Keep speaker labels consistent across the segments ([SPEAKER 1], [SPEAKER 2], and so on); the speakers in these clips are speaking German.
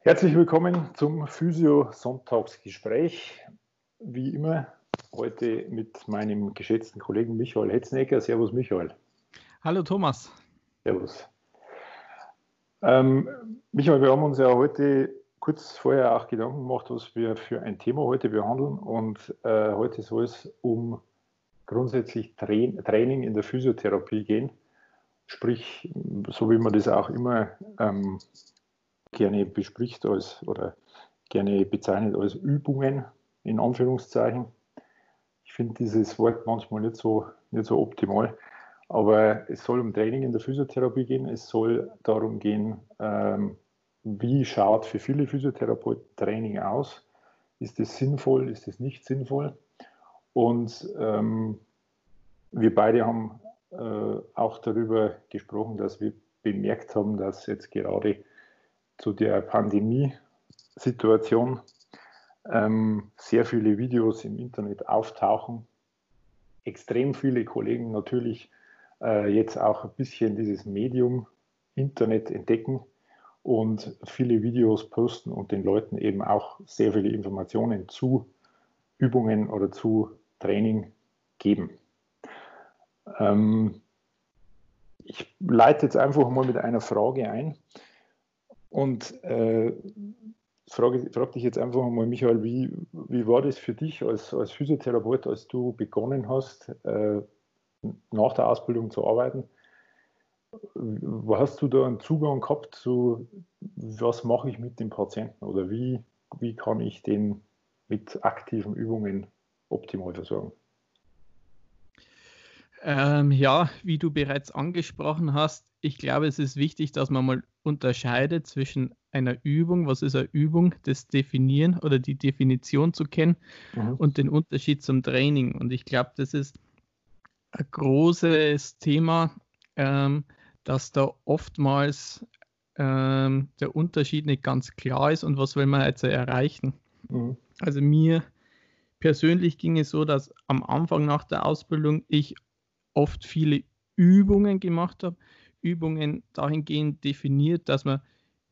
[SPEAKER 1] Herzlich willkommen zum Physio-Sonntagsgespräch. Wie immer heute mit meinem geschätzten Kollegen Michael Hetzenegger. Servus Michael.
[SPEAKER 2] Hallo Thomas.
[SPEAKER 1] Servus. Michael, wir haben uns ja heute kurz vorher auch Gedanken gemacht, was wir für ein Thema heute behandeln. Und heute soll es um grundsätzlich Training in der Physiotherapie gehen. Sprich, so wie man das auch immer gerne bespricht oder gerne bezeichnet als Übungen, in Anführungszeichen. Ich finde dieses Wort manchmal nicht so optimal, aber es soll um Training in der Physiotherapie gehen. Es soll darum gehen, wie schaut für viele Physiotherapeuten Training aus? Ist es sinnvoll, ist es nicht sinnvoll? Und wir beide haben auch darüber gesprochen, dass wir bemerkt haben, dass jetzt gerade zu der Pandemie-Situation sehr viele Videos im Internet auftauchen. Extrem viele Kollegen natürlich jetzt auch ein bisschen dieses Medium Internet entdecken und viele Videos posten und den Leuten eben auch sehr viele Informationen zu Übungen oder zu Training geben. Ich leite jetzt einfach mal mit einer Frage ein. Und frag dich jetzt einfach mal, Michael, wie war das für dich als Physiotherapeut, als du begonnen hast, nach der Ausbildung zu arbeiten? Hast du da einen Zugang gehabt zu, was mache ich mit dem Patienten oder wie kann ich den mit aktiven Übungen optimal versorgen?
[SPEAKER 2] Ja, wie du bereits angesprochen hast, ich glaube, es ist wichtig, dass man mal unterscheidet zwischen einer Übung, was ist eine Übung, das Definieren oder die Definition zu kennen und den Unterschied zum Training. Und ich glaube, das ist ein großes Thema, dass da oftmals der Unterschied nicht ganz klar ist und was will man jetzt erreichen. Also mir persönlich ging es so, dass am Anfang nach der Ausbildung ich oft viele Übungen gemacht habe. Übungen dahingehend definiert, dass man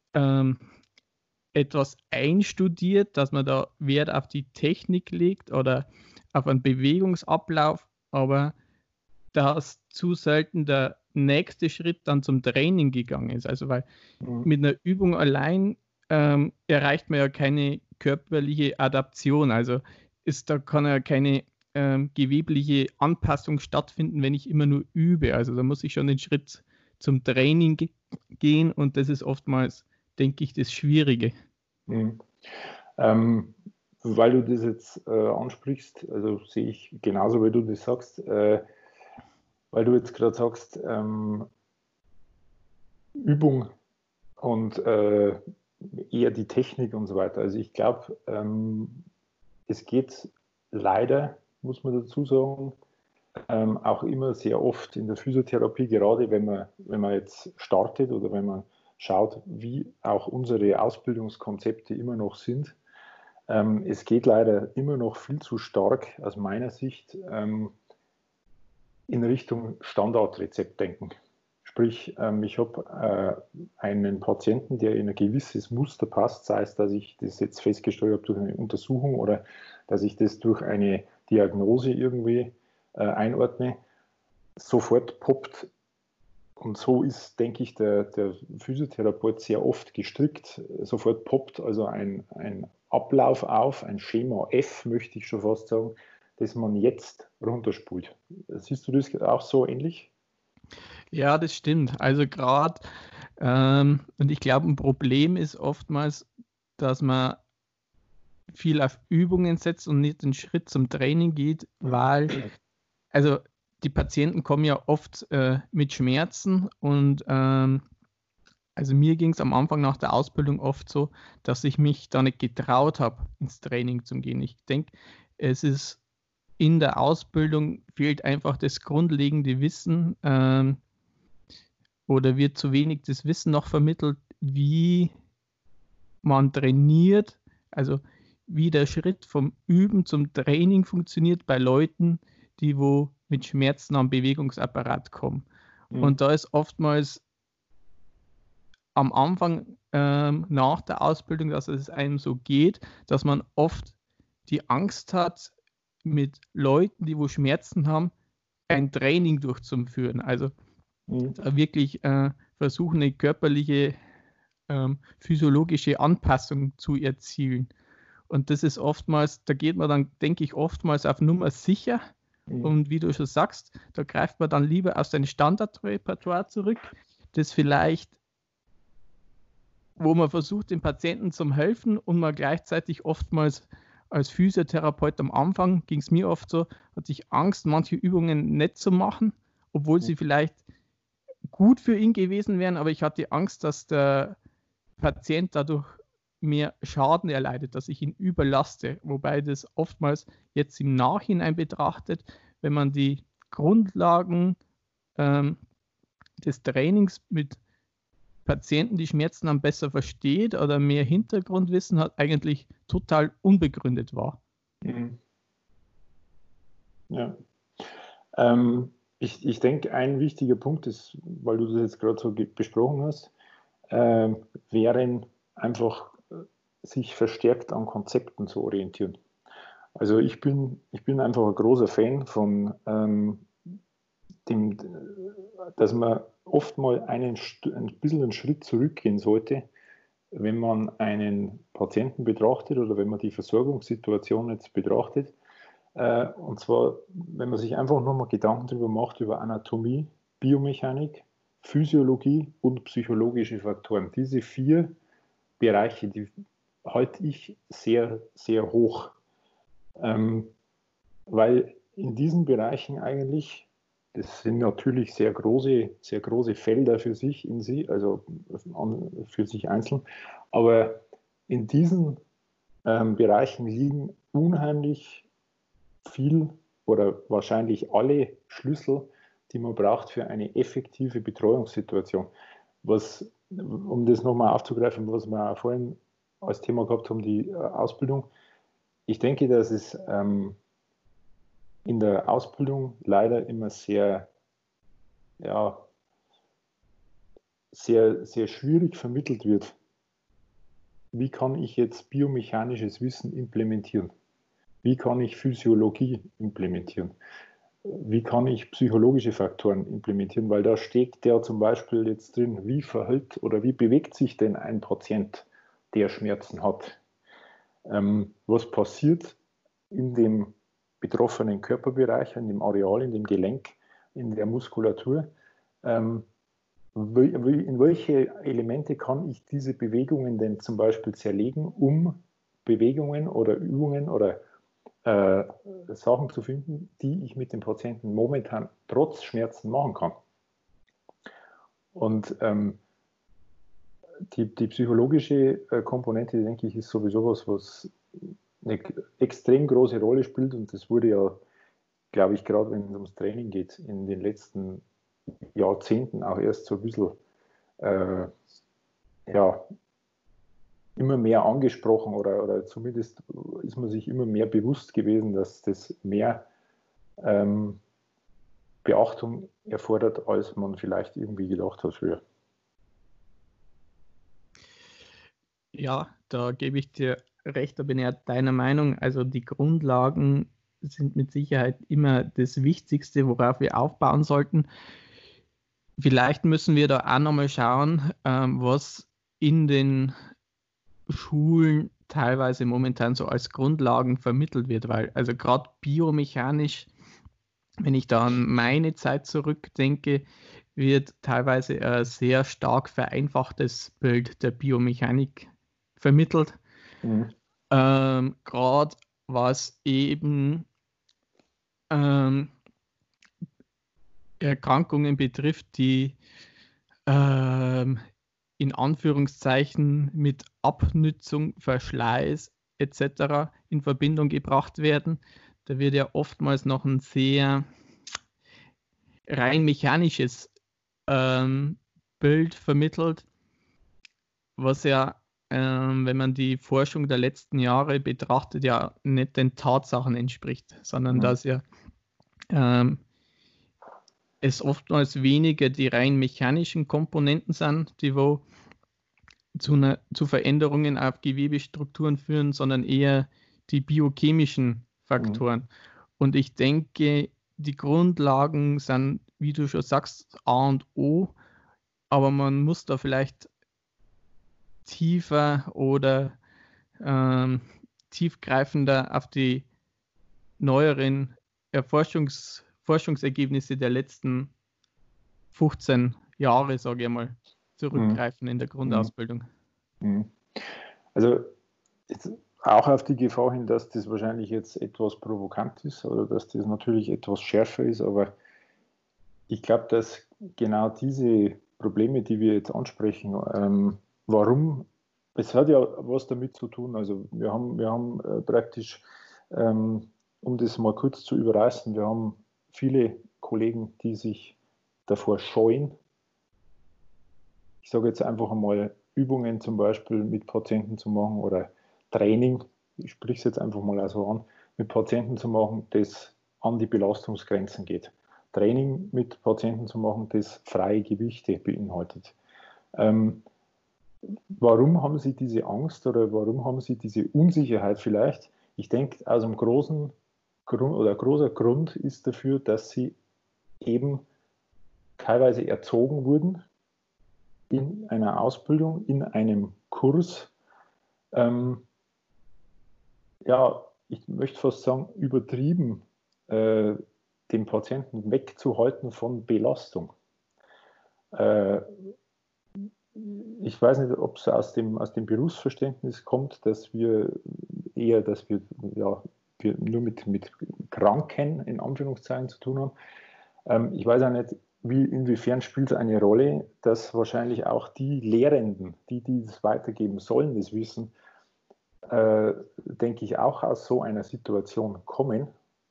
[SPEAKER 2] etwas einstudiert, dass man da Wert auf die Technik legt oder auf einen Bewegungsablauf, aber dass zu selten der nächste Schritt dann zum Training gegangen ist. Also weil mit einer Übung allein erreicht man ja keine körperliche Adaption. Also da kann ja keine gewebliche Anpassung stattfinden, wenn ich immer nur übe. Also da muss ich schon den Schritt zum Training gehen und das ist oftmals, denke ich, das Schwierige.
[SPEAKER 1] Weil du das jetzt ansprichst, also sehe ich genauso, wie du das sagst, weil du jetzt gerade sagst, Übung und eher die Technik und so weiter. Also ich glaube, es geht leider, muss man dazu sagen, auch immer sehr oft in der Physiotherapie, gerade wenn man jetzt startet oder wenn man schaut, wie auch unsere Ausbildungskonzepte immer noch sind. Es geht leider immer noch viel zu stark aus meiner Sicht in Richtung Standardrezeptdenken. Sprich, ich habe einen Patienten, der in ein gewisses Muster passt, sei es, dass ich das jetzt festgestellt habe durch eine Untersuchung oder dass ich das durch eine Diagnose irgendwie einordne, sofort poppt. Und so ist, denke ich, der Physiotherapeut sehr oft gestrickt. Sofort poppt also ein Ablauf auf, ein Schema F, möchte ich schon fast sagen, das man jetzt runterspult. Siehst du das auch so ähnlich?
[SPEAKER 2] Ja, das stimmt. Also gerade, und ich glaube, ein Problem ist oftmals, dass man viel auf Übungen setzt und nicht den Schritt zum Training geht, weil, also die Patienten kommen ja oft mit Schmerzen und also mir ging es am Anfang nach der Ausbildung oft so, dass ich mich da nicht getraut habe, ins Training zu gehen. Ich denke, es ist in der Ausbildung fehlt einfach das grundlegende Wissen oder wird zu wenig das Wissen noch vermittelt, wie man trainiert, also wie der Schritt vom Üben zum Training funktioniert bei Leuten, die wo mit Schmerzen am Bewegungsapparat kommen. Und da ist oftmals am Anfang nach der Ausbildung, dass es einem so geht, dass man oft die Angst hat, mit Leuten, die wo Schmerzen haben, ein Training durchzuführen. Also wirklich versuchen, eine körperliche, physiologische Anpassung zu erzielen. Und das ist oftmals, da geht man dann, denke ich, oftmals auf Nummer sicher. Und wie du schon sagst, da greift man dann lieber auf sein Standardrepertoire zurück, das vielleicht, wo man versucht, den Patienten zu helfen und man gleichzeitig oftmals als Physiotherapeut am Anfang, ging es mir oft so, hatte ich Angst, manche Übungen nicht zu machen, obwohl sie vielleicht gut für ihn gewesen wären, aber ich hatte Angst, dass der Patient dadurch mehr Schaden erleidet, dass ich ihn überlaste, wobei das oftmals jetzt im Nachhinein betrachtet, wenn man die Grundlagen des Trainings mit Patienten, die Schmerzen haben, besser versteht oder mehr Hintergrundwissen hat, eigentlich total unbegründet war.
[SPEAKER 1] Ja. Ich denke, ein wichtiger Punkt ist, weil du das jetzt gerade so besprochen hast, wären einfach sich verstärkt an Konzepten zu orientieren. Also ich bin einfach ein großer Fan von dass man oft mal ein bisschen einen Schritt zurückgehen sollte, wenn man einen Patienten betrachtet oder wenn man die Versorgungssituation jetzt betrachtet. Und zwar, wenn man sich einfach nochmal Gedanken darüber macht, über Anatomie, Biomechanik, Physiologie und psychologische Faktoren. Diese 4 Bereiche, die halte ich sehr, sehr hoch. Weil in diesen Bereichen eigentlich, das sind natürlich sehr große Felder für sich also für sich einzeln, aber in diesen Bereichen liegen unheimlich viel oder wahrscheinlich alle Schlüssel, die man braucht für eine effektive Betreuungssituation. Um das nochmal aufzugreifen, was wir auch vorhin als Thema gehabt haben, die Ausbildung. Ich denke, dass es in der Ausbildung leider immer sehr schwierig vermittelt wird. Wie kann ich jetzt biomechanisches Wissen implementieren? Wie kann ich Physiologie implementieren? Wie kann ich psychologische Faktoren implementieren? Weil da steckt ja zum Beispiel jetzt drin, wie verhält oder wie bewegt sich denn ein Patient, der Schmerzen hat? Was passiert in dem betroffenen Körperbereich, in dem Areal, in dem Gelenk, in der Muskulatur? In welche Elemente kann ich diese Bewegungen denn zum Beispiel zerlegen, um Bewegungen oder Übungen oder Sachen zu finden, die ich mit dem Patienten momentan trotz Schmerzen machen kann. Und die psychologische Komponente, denke ich, ist sowieso was eine extrem große Rolle spielt, und das wurde ja, glaube ich, gerade wenn es ums Training geht, in den letzten Jahrzehnten auch erst so ein bisschen immer mehr angesprochen oder zumindest ist man sich immer mehr bewusst gewesen, dass das mehr Beachtung erfordert, als man vielleicht irgendwie gedacht hat früher.
[SPEAKER 2] Ja, da gebe ich dir recht, da bin ich ja deiner Meinung. Also die Grundlagen sind mit Sicherheit immer das Wichtigste, worauf wir aufbauen sollten. Vielleicht müssen wir da auch nochmal schauen, was in den Schulen teilweise momentan so als Grundlagen vermittelt wird, weil also gerade biomechanisch, wenn ich da an meine Zeit zurückdenke, wird teilweise ein sehr stark vereinfachtes Bild der Biomechanik vermittelt. Gerade was eben Erkrankungen betrifft, die in Anführungszeichen mit Abnützung, Verschleiß etc. in Verbindung gebracht werden. Da wird ja oftmals noch ein sehr rein mechanisches Bild vermittelt, was ja, wenn man die Forschung der letzten Jahre betrachtet, ja nicht den Tatsachen entspricht, sondern dass ja es oftmals weniger die rein mechanischen Komponenten sind, die wo zu Veränderungen auf Gewebestrukturen führen, sondern eher die biochemischen Faktoren. Und ich denke, die Grundlagen sind, wie du schon sagst, A und O, aber man muss da vielleicht tiefer oder tiefgreifender auf die neueren Forschungsergebnisse der letzten 15 Jahre, sage ich mal, zurückgreifen in der Grundausbildung.
[SPEAKER 1] Also jetzt auch auf die Gefahr hin, dass das wahrscheinlich jetzt etwas provokant ist oder dass das natürlich etwas schärfer ist, aber ich glaube, dass genau diese Probleme, die wir jetzt ansprechen, warum, es hat ja was damit zu tun, also wir haben praktisch, um das mal kurz zu überreißen, wir haben viele Kollegen, die sich davor scheuen. Ich sage jetzt einfach einmal, Übungen zum Beispiel mit Patienten zu machen oder Training, ich spreche es jetzt einfach mal so an, mit Patienten zu machen, das an die Belastungsgrenzen geht. Training mit Patienten zu machen, das freie Gewichte beinhaltet. Warum haben Sie diese Angst oder warum haben Sie diese Unsicherheit vielleicht? Ich denke, aus einem großen Grund oder großer Grund ist dafür, dass Sie eben teilweise erzogen wurden in einer Ausbildung, in einem Kurs, ja, ich möchte fast sagen, übertrieben den Patienten wegzuhalten von Belastung. Ich weiß nicht, ob es aus dem Berufsverständnis kommt, dass wir nur mit Kranken in Anführungszeichen zu tun haben. Ich weiß auch nicht, inwiefern spielt es eine Rolle, dass wahrscheinlich auch die Lehrenden, die das weitergeben sollen, das Wissen, denke ich, auch aus so einer Situation kommen.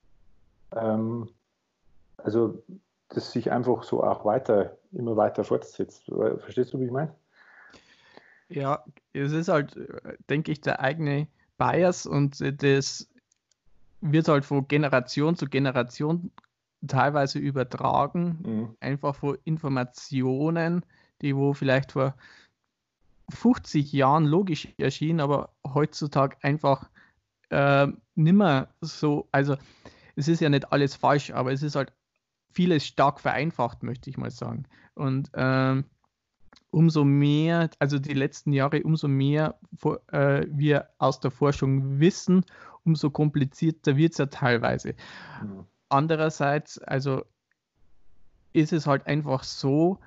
[SPEAKER 1] Also, das sich einfach so auch immer weiter fortsetzt. Verstehst du, wie ich meine?
[SPEAKER 2] Ja, es ist halt, denke ich, der eigene Bias und das wird halt von Generation zu Generation teilweise übertragen, einfach von Informationen, die wo vielleicht vor 50 Jahren logisch erschienen, aber heutzutage einfach nimmer so, also es ist ja nicht alles falsch, aber es ist halt vieles stark vereinfacht, möchte ich mal sagen. Und umso mehr, also die letzten Jahre, umso mehr wir aus der Forschung wissen, umso komplizierter wird es ja teilweise. Andererseits, also ist es halt einfach so,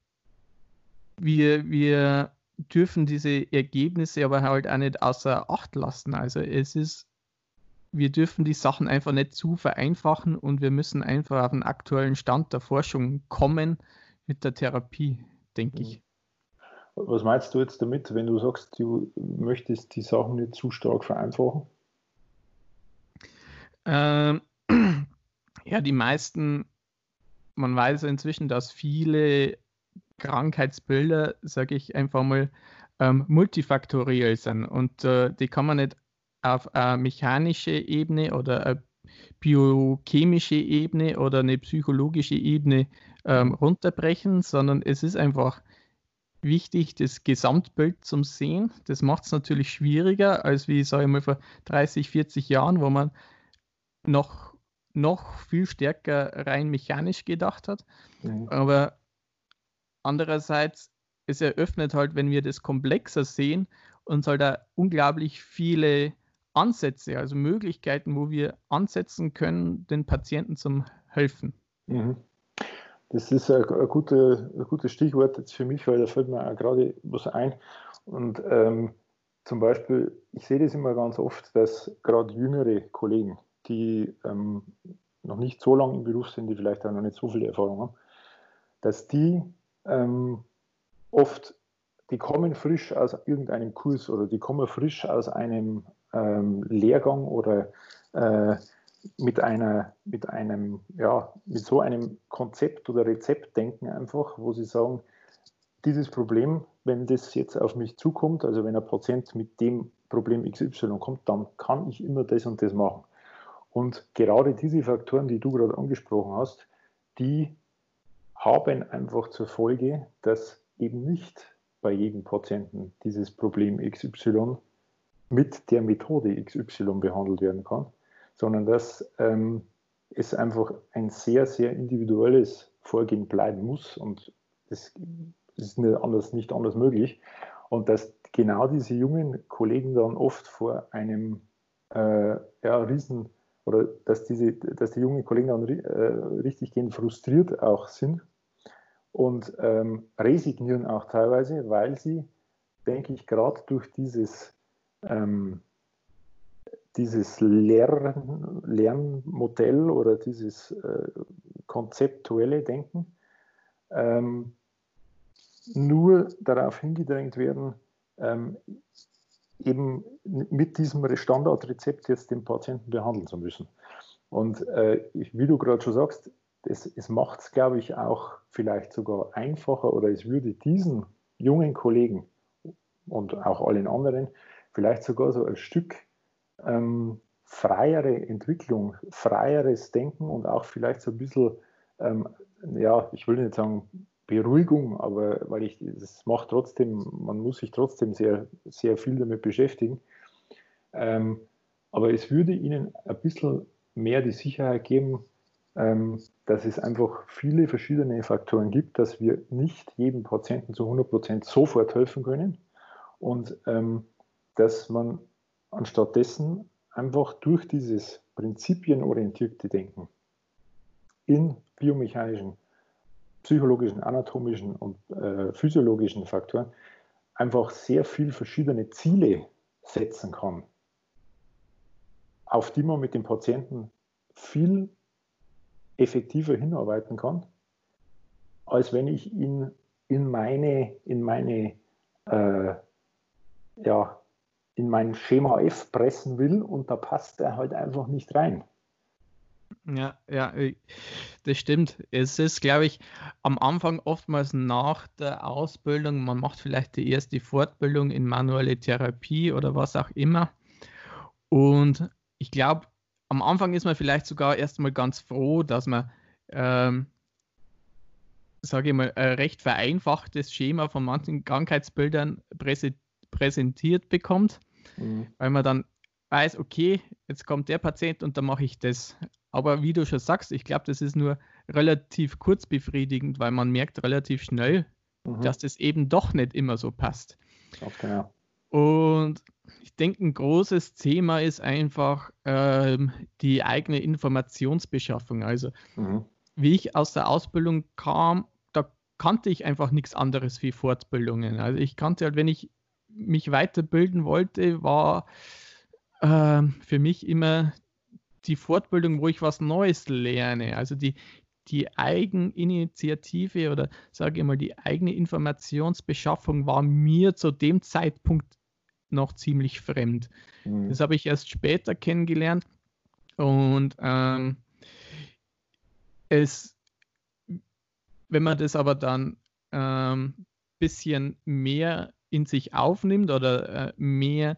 [SPEAKER 2] wir dürfen diese Ergebnisse aber halt auch nicht außer Acht lassen. Also wir dürfen die Sachen einfach nicht zu vereinfachen und wir müssen einfach auf den aktuellen Stand der Forschung kommen mit der Therapie, denke ich.
[SPEAKER 1] Was meinst du jetzt damit, wenn du sagst, du möchtest die Sachen nicht zu stark vereinfachen?
[SPEAKER 2] Ja, die meisten, man weiß inzwischen, dass viele Krankheitsbilder, sage ich einfach mal, multifaktoriell sind und die kann man nicht auf eine mechanische Ebene oder eine biochemische Ebene oder eine psychologische Ebene runterbrechen, sondern es ist einfach wichtig, das Gesamtbild zum Sehen. Das macht es natürlich schwieriger, als wie, sage ich mal, vor 30, 40 Jahren, wo man noch viel stärker rein mechanisch gedacht hat. Aber andererseits, es eröffnet halt, wenn wir das komplexer sehen, uns halt da unglaublich viele Ansätze, also Möglichkeiten, wo wir ansetzen können, den Patienten zum Helfen.
[SPEAKER 1] Das ist ein gutes Stichwort jetzt für mich, weil da fällt mir auch gerade was ein. Und zum Beispiel, ich sehe das immer ganz oft, dass gerade jüngere Kollegen, die noch nicht so lange im Beruf sind, die vielleicht auch noch nicht so viel Erfahrung haben, dass die oft, die kommen frisch aus irgendeinem Kurs oder die kommen frisch aus einem Lehrgang oder mit so einem Konzept oder Rezept denken einfach, wo sie sagen, dieses Problem, wenn das jetzt auf mich zukommt, also wenn ein Patient mit dem Problem XY kommt, dann kann ich immer das und das machen. Und gerade diese Faktoren, die du gerade angesprochen hast, die haben einfach zur Folge, dass eben nicht bei jedem Patienten dieses Problem XY mit der Methode XY behandelt werden kann, sondern dass es einfach ein sehr, sehr individuelles Vorgehen bleiben muss und das ist nicht anders möglich. Und dass genau diese jungen Kollegen dann oft vor einem Riesen oder dass die jungen Kollegen dann richtig gehend frustriert auch sind und resignieren auch teilweise, weil sie, denke ich, gerade durch dieses Lernmodell oder dieses konzeptuelle Denken nur darauf hingedrängt werden, eben mit diesem Standardrezept jetzt den Patienten behandeln zu müssen. Und wie du gerade schon sagst, es macht es, glaube ich, auch vielleicht sogar einfacher oder es würde diesen jungen Kollegen und auch allen anderen vielleicht sogar so ein Stück freiere Entwicklung, freieres Denken und auch vielleicht so ein bisschen, ich will nicht sagen Beruhigung, aber weil es macht trotzdem, man muss sich trotzdem sehr, sehr viel damit beschäftigen. Aber es würde ihnen ein bisschen mehr die Sicherheit geben, dass es einfach viele verschiedene Faktoren gibt, dass wir nicht jedem Patienten zu 100% sofort helfen können und dass man anstatt dessen einfach durch dieses prinzipienorientierte Denken in biomechanischen, psychologischen, anatomischen und physiologischen Faktoren einfach sehr viel verschiedene Ziele setzen kann, auf die man mit dem Patienten viel effektiver hinarbeiten kann, als wenn ich ihn in mein Schema F pressen will und da passt er halt einfach nicht rein.
[SPEAKER 2] Ja, das stimmt. Es ist, glaube ich, am Anfang oftmals nach der Ausbildung, man macht vielleicht die erste Fortbildung in manuelle Therapie oder was auch immer. Und ich glaube, am Anfang ist man vielleicht sogar erstmal ganz froh, dass man, sage ich mal, ein recht vereinfachtes Schema von manchen Krankheitsbildern präsentiert bekommt, weil man dann weiß, okay, jetzt kommt der Patient und dann mache ich das. Aber wie du schon sagst, ich glaube, das ist nur relativ kurzbefriedigend, weil man merkt relativ schnell, dass das eben doch nicht immer so passt.
[SPEAKER 1] Ganz genau.
[SPEAKER 2] Und ich denke, ein großes Thema ist einfach die eigene Informationsbeschaffung. Also wie ich aus der Ausbildung kam, da kannte ich einfach nichts anderes wie Fortbildungen. Also ich kannte halt, wenn ich mich weiterbilden wollte, war für mich immer die Fortbildung, wo ich was Neues lerne. Also die Eigeninitiative oder sage ich mal, die eigene Informationsbeschaffung war mir zu dem Zeitpunkt noch ziemlich fremd. Das habe ich erst später kennengelernt und wenn man das aber dann bisschen mehr in sich aufnimmt oder mehr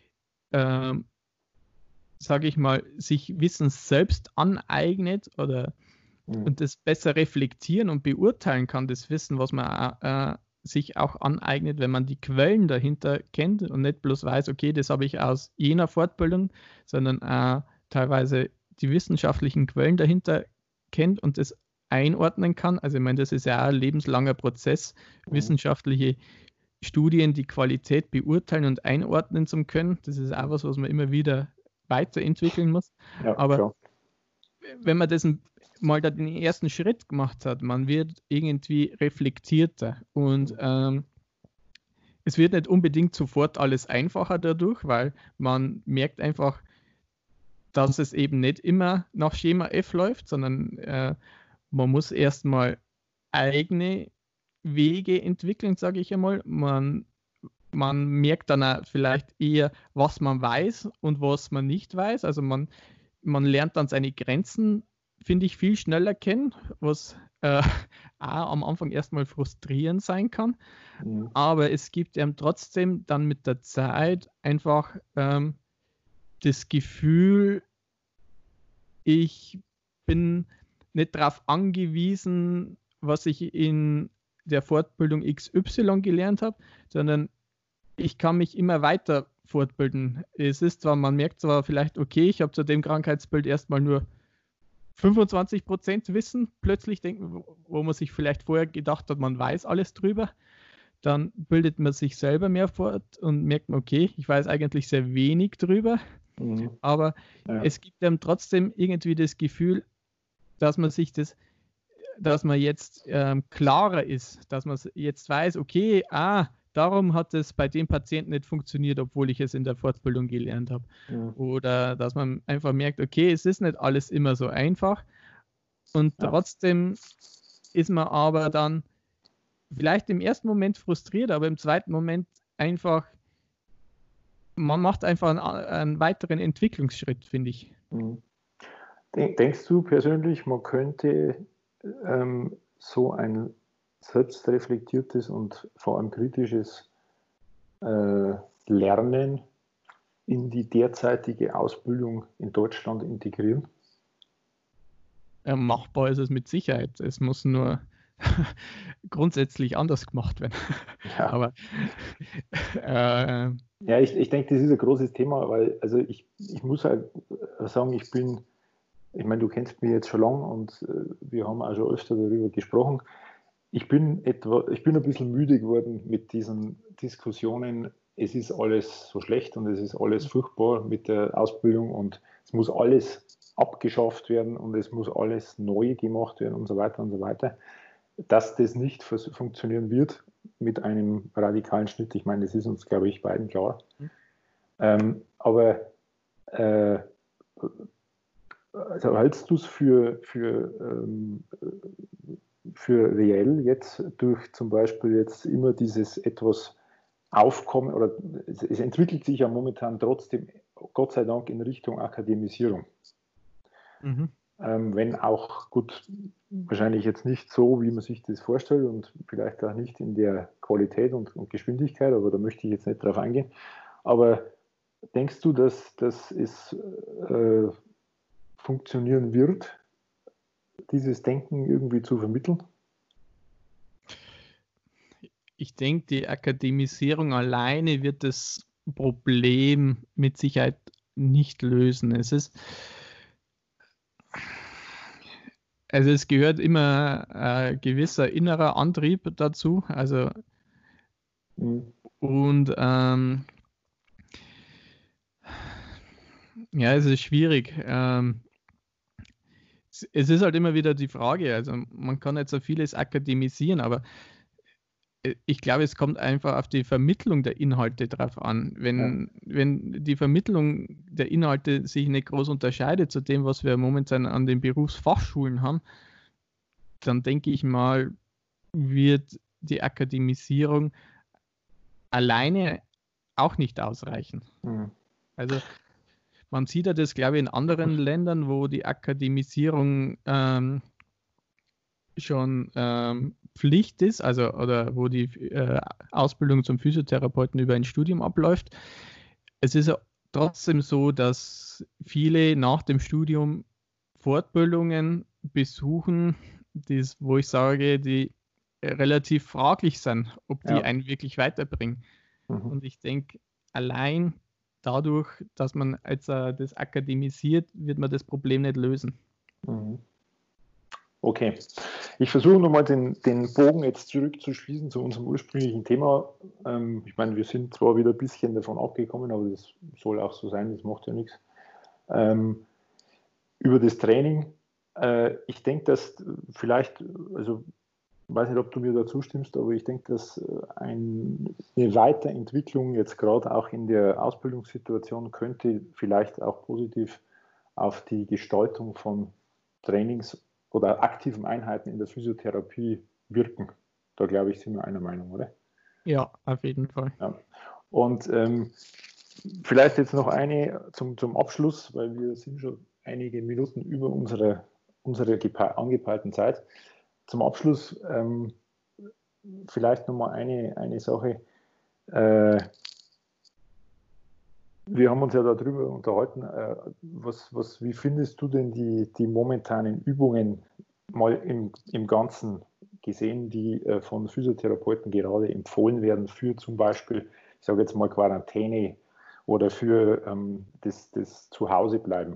[SPEAKER 2] sage ich mal, sich Wissen selbst aneignet oder und das besser reflektieren und beurteilen kann, das Wissen, was man sich auch aneignet, wenn man die Quellen dahinter kennt und nicht bloß weiß, okay, das habe ich aus jener Fortbildung, sondern teilweise die wissenschaftlichen Quellen dahinter kennt und das einordnen kann. Also ich meine, das ist ja auch ein lebenslanger Prozess, wissenschaftliche Studien, die Qualität beurteilen und einordnen zu können. Das ist auch was man immer wieder weiterentwickeln muss.
[SPEAKER 1] Ja,
[SPEAKER 2] aber
[SPEAKER 1] klar.
[SPEAKER 2] Wenn man das mal da den ersten Schritt gemacht hat, man wird irgendwie reflektierter und es wird nicht unbedingt sofort alles einfacher dadurch, weil man merkt einfach, dass es eben nicht immer nach Schema F läuft, sondern man muss erstmal eigene Wege entwickeln, sage ich einmal. Man merkt dann auch vielleicht eher, was man weiß und was man nicht weiß. Also man lernt dann seine Grenzen, finde ich, viel schneller kennen, was auch am Anfang erstmal frustrierend sein kann. Aber es gibt einem trotzdem dann mit der Zeit einfach das Gefühl, ich bin nicht darauf angewiesen, was ich in der Fortbildung XY gelernt habe, sondern ich kann mich immer weiter fortbilden. Es ist zwar, man merkt zwar vielleicht, okay, ich habe zu dem Krankheitsbild erstmal nur 25% Wissen, plötzlich denken, wo man sich vielleicht vorher gedacht hat, man weiß alles drüber, dann bildet man sich selber mehr fort und merkt man, okay, ich weiß eigentlich sehr wenig drüber, aber es gibt einem trotzdem irgendwie das Gefühl, dass man jetzt klarer ist, dass man jetzt weiß, okay, darum hat es bei dem Patienten nicht funktioniert, obwohl ich es in der Fortbildung gelernt habe. Ja. Oder dass man einfach merkt, okay, es ist nicht alles immer so einfach und trotzdem ist man aber dann vielleicht im ersten Moment frustriert, aber im zweiten Moment einfach, man macht einfach einen weiteren Entwicklungsschritt, finde ich.
[SPEAKER 1] Denkst du persönlich, man könnte so ein selbstreflektiertes und vor allem kritisches Lernen in die derzeitige Ausbildung in Deutschland integrieren?
[SPEAKER 2] Machbar ist es mit Sicherheit. Es muss nur grundsätzlich anders gemacht werden.
[SPEAKER 1] Ja.
[SPEAKER 2] Aber
[SPEAKER 1] ja, ich denke, das ist ein großes Thema, weil also ich muss halt sagen, ich meine, du kennst mich jetzt schon lange und wir haben auch schon öfter darüber gesprochen. Ich bin ein bisschen müde geworden mit diesen Diskussionen, es ist alles so schlecht und es ist alles furchtbar mit der Ausbildung und es muss alles abgeschafft werden und es muss alles neu gemacht werden und so weiter und so weiter. Dass das nicht funktionieren wird mit einem radikalen Schnitt, ich meine, das ist uns, glaube ich, beiden klar. Aber also hältst du es für reell jetzt durch zum Beispiel jetzt immer dieses etwas Aufkommen oder es entwickelt sich ja momentan trotzdem, Gott sei Dank, in Richtung Akademisierung. Wenn auch, gut, wahrscheinlich jetzt nicht so, wie man sich das vorstellt und vielleicht auch nicht in der Qualität und Geschwindigkeit, aber da möchte ich jetzt nicht drauf eingehen. Aber denkst du, dass es funktionieren wird, dieses Denken irgendwie zu vermitteln?
[SPEAKER 2] Ich denke, die Akademisierung alleine wird das Problem mit Sicherheit nicht lösen. Es gehört immer ein gewisser innerer Antrieb dazu. Also und ja, es ist schwierig. Es ist halt immer wieder die Frage, also man kann jetzt so vieles akademisieren, aber ich glaube, es kommt einfach auf die Vermittlung der Inhalte drauf an. Wenn die Vermittlung der Inhalte sich nicht groß unterscheidet zu dem, was wir momentan an den Berufsfachschulen haben, dann denke ich mal, wird die Akademisierung alleine auch nicht ausreichen. Also man sieht ja das, glaube ich, in anderen Ländern, wo die Akademisierung schon Pflicht ist, also oder wo die Ausbildung zum Physiotherapeuten über ein Studium abläuft. Es ist ja trotzdem so, dass viele nach dem Studium Fortbildungen besuchen, wo ich sage, die relativ fraglich sind, ob die einen wirklich weiterbringen. Und ich denke, allein dadurch, dass man jetzt das akademisiert, wird man das Problem nicht lösen.
[SPEAKER 1] Okay, ich versuche nochmal den Bogen jetzt zurückzuschließen zu unserem ursprünglichen Thema. Ich meine, wir sind zwar wieder ein bisschen davon abgekommen, aber das soll auch so sein, das macht ja nichts. Über das Training. Ich denke, dass vielleicht, also ich weiß nicht, ob du mir da zustimmst, aber ich denke, dass eine Weiterentwicklung jetzt gerade auch in der Ausbildungssituation könnte vielleicht auch positiv auf die Gestaltung von Trainings oder aktiven Einheiten in der Physiotherapie wirken. Da glaube ich, sind wir einer Meinung, oder?
[SPEAKER 2] Ja, auf jeden Fall.
[SPEAKER 1] Ja. Und vielleicht jetzt noch eine zum Abschluss, weil wir sind schon einige Minuten über unsere angepeilten Zeit. Zum Abschluss vielleicht nochmal eine Sache. Wir haben uns ja darüber unterhalten, wie findest du denn die momentanen Übungen mal im Ganzen gesehen, die von Physiotherapeuten gerade empfohlen werden für zum Beispiel, ich sage jetzt mal Quarantäne oder für das Zuhausebleiben?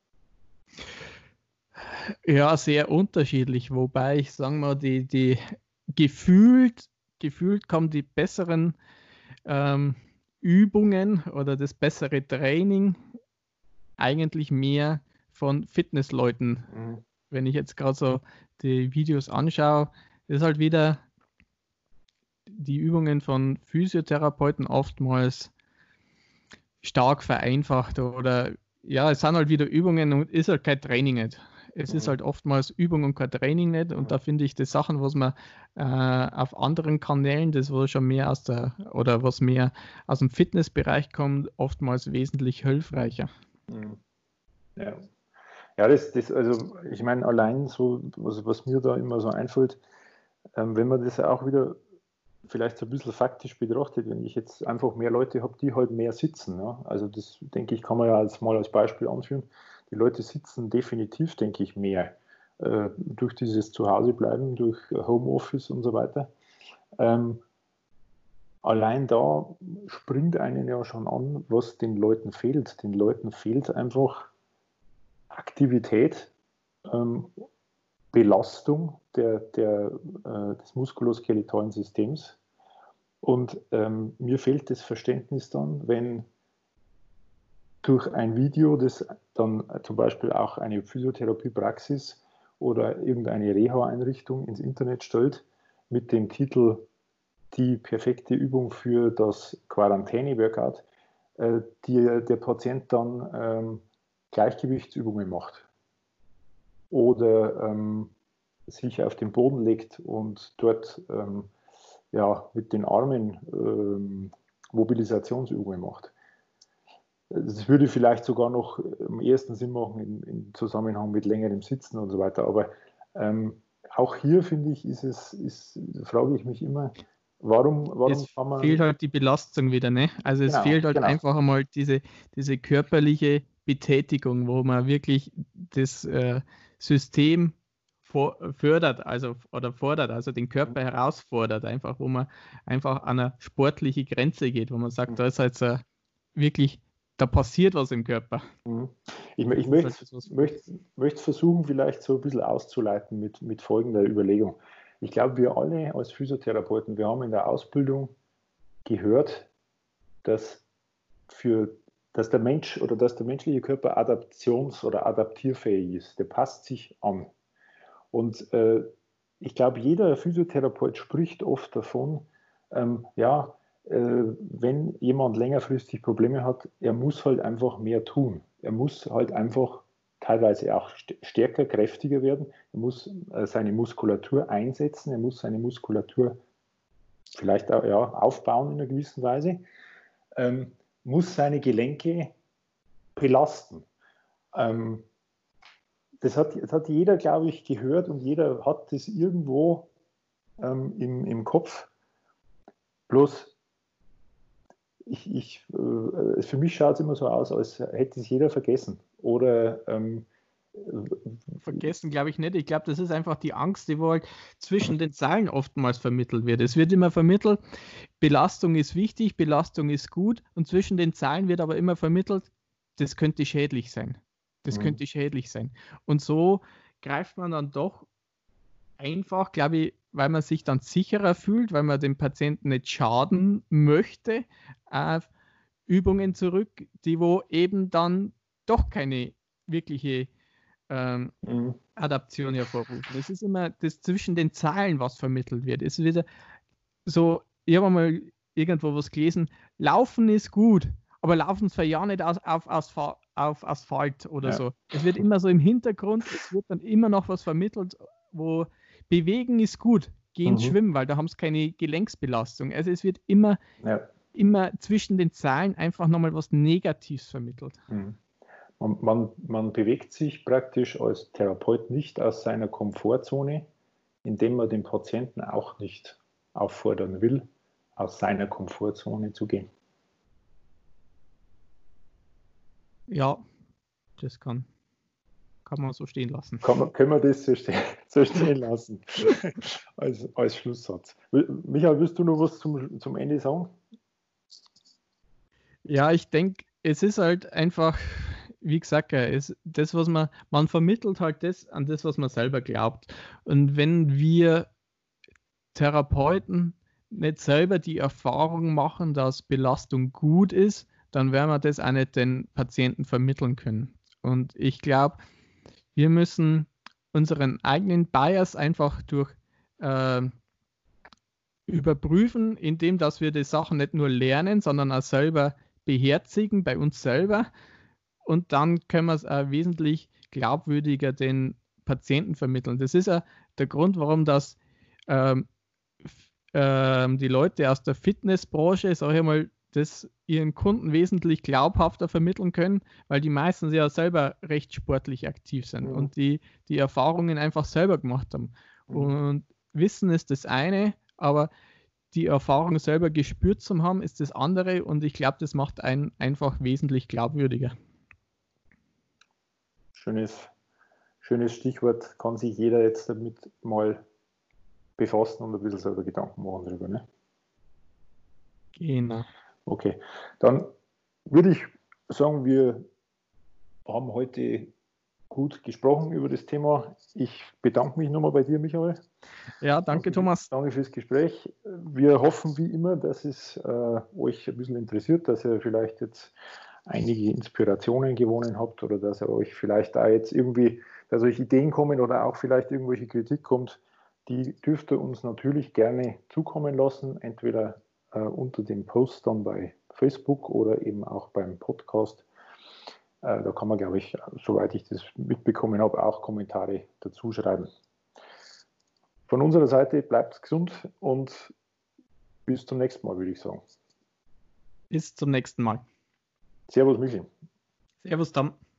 [SPEAKER 2] Ja, sehr unterschiedlich, wobei ich sagen mal, die gefühlt kommen die besseren Übungen oder das bessere Training eigentlich mehr von Fitnessleuten. Wenn ich jetzt gerade so die Videos anschaue, ist halt wieder die Übungen von Physiotherapeuten oftmals stark vereinfacht oder ja, es sind halt wieder Übungen und ist halt kein Training nicht. Es ist halt oftmals Übung und kein Training nicht und da finde ich die Sachen, was man auf anderen Kanälen, das wo schon mehr was mehr aus dem Fitnessbereich kommt, oftmals wesentlich hilfreicher.
[SPEAKER 1] Ja, ja also ich meine, allein so, was mir da immer so einfällt, wenn man das auch wieder vielleicht so ein bisschen faktisch betrachtet, wenn ich jetzt einfach mehr Leute habe, die halt mehr sitzen. Ja? Also das, denke ich, kann man ja mal als Beispiel anführen. Die Leute sitzen definitiv, denke ich, mehr durch dieses Zuhausebleiben, durch Homeoffice und so weiter. Allein da springt einen ja schon an, was den Leuten fehlt. Den Leuten fehlt einfach Aktivität, Belastung des muskuloskeletalen Systems. Und mir fehlt das Verständnis dann, wenn durch ein Video, das dann zum Beispiel auch eine Physiotherapiepraxis oder irgendeine Reha-Einrichtung ins Internet stellt, mit dem Titel Die perfekte Übung für das Quarantäne-Workout, der Patient dann Gleichgewichtsübungen macht oder sich auf den Boden legt und dort mit den Armen Mobilisationsübungen macht. Das würde vielleicht sogar noch im ersten Sinn machen im Zusammenhang mit längerem Sitzen und so weiter. Aber auch hier finde ich, frage ich mich immer, warum kann man.
[SPEAKER 2] Fehlt halt die Belastung wieder, ne? Also es fehlt halt einfach einmal diese körperliche Betätigung, wo man wirklich das System fordert, also den Körper herausfordert, einfach, wo man einfach an eine sportliche Grenze geht, wo man sagt, da ist halt wirklich, da passiert was im Körper.
[SPEAKER 1] Ich möchte versuchen, vielleicht so ein bisschen auszuleiten mit folgender Überlegung. Ich glaube, wir alle als Physiotherapeuten, wir haben in der Ausbildung gehört, dass der Mensch oder dass der menschliche Körper oder adaptierfähig ist. Der passt sich an. Und ich glaube, jeder Physiotherapeut spricht oft davon, wenn jemand längerfristig Probleme hat, er muss halt einfach mehr tun. Er muss halt einfach teilweise auch stärker, kräftiger werden. Er muss seine Muskulatur einsetzen. Er muss seine Muskulatur vielleicht auch aufbauen in einer gewissen Weise. Muss seine Gelenke belasten. Das hat jeder, glaube ich, gehört und jeder hat das irgendwo im Kopf. Bloß für mich schaut es immer so aus, als hätte es jeder vergessen. Oder
[SPEAKER 2] vergessen, glaube ich nicht. Ich glaube, das ist einfach die Angst, die wohl halt zwischen den Zeilen oftmals vermittelt wird. Es wird immer vermittelt, Belastung ist wichtig, Belastung ist gut und zwischen den Zeilen wird aber immer vermittelt, das könnte schädlich sein. Das könnte schädlich sein. Und so greift man dann doch einfach, glaube ich, weil man sich dann sicherer fühlt, weil man dem Patienten nicht schaden möchte, auf Übungen zurück, die wo eben dann doch keine wirkliche Adaption hervorrufen. Es ist immer das zwischen den Zahlen, was vermittelt wird. Es ist wieder so, ich habe mal irgendwo was gelesen, Laufen ist gut, aber laufen zwar ja nicht auf Asphalt oder so. Es wird immer so im Hintergrund, es wird dann immer noch was vermittelt, wo Bewegen ist gut, gehen schwimmen, weil da haben sie keine Gelenksbelastung. Also es wird immer zwischen den Zahlen einfach nochmal was Negatives vermittelt.
[SPEAKER 1] Man bewegt sich praktisch als Therapeut nicht aus seiner Komfortzone, indem man den Patienten auch nicht auffordern will, aus seiner Komfortzone zu gehen.
[SPEAKER 2] Ja, das kann kann man so stehen lassen.
[SPEAKER 1] Können wir das so stehen lassen, als Schlusssatz. Michael, willst du noch was zum Ende sagen?
[SPEAKER 2] Ja, ich denke, es ist halt einfach, wie gesagt, das, was man vermittelt halt das an das, was man selber glaubt. Und wenn wir Therapeuten nicht selber die Erfahrung machen, dass Belastung gut ist, dann werden wir das auch nicht den Patienten vermitteln können. Und ich glaube, wir müssen unseren eigenen Bias einfach durch überprüfen, indem dass wir die Sachen nicht nur lernen, sondern auch selber beherzigen bei uns selber. Und dann können wir es auch wesentlich glaubwürdiger den Patienten vermitteln. Das ist ja der Grund, warum das die Leute aus der Fitnessbranche, sage ich mal, das ihren Kunden wesentlich glaubhafter vermitteln können, weil die meistens ja selber recht sportlich aktiv sind und die Erfahrungen einfach selber gemacht haben. Und Wissen ist das eine, aber die Erfahrung selber gespürt zu haben, ist das andere, und ich glaube, das macht einen einfach wesentlich glaubwürdiger.
[SPEAKER 1] Schönes Stichwort, kann sich jeder jetzt damit mal befassen und ein bisschen selber Gedanken machen darüber, ne?
[SPEAKER 2] Genau.
[SPEAKER 1] Okay, dann würde ich sagen, wir haben heute gut gesprochen über das Thema. Ich bedanke mich nochmal bei dir, Michael.
[SPEAKER 2] Ja, danke Thomas.
[SPEAKER 1] Danke fürs Gespräch. Wir hoffen wie immer, dass es euch ein bisschen interessiert, dass ihr vielleicht jetzt einige Inspirationen gewonnen habt oder dass ihr euch vielleicht da jetzt irgendwie, dass euch Ideen kommen oder auch vielleicht irgendwelche Kritik kommt. Die dürft ihr uns natürlich gerne zukommen lassen, entweder unter dem Post dann bei Facebook oder eben auch beim Podcast. Da kann man, glaube ich, soweit ich das mitbekommen habe, auch Kommentare dazu schreiben. Von unserer Seite bleibt gesund und bis zum nächsten Mal, würde ich sagen.
[SPEAKER 2] Bis zum nächsten Mal.
[SPEAKER 1] Servus, Michi.
[SPEAKER 2] Servus, Tom.